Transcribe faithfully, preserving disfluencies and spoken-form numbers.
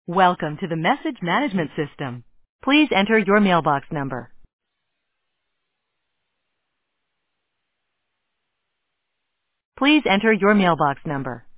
Welcome to the message management system. Please enter your mailbox number. Please enter your mailbox number.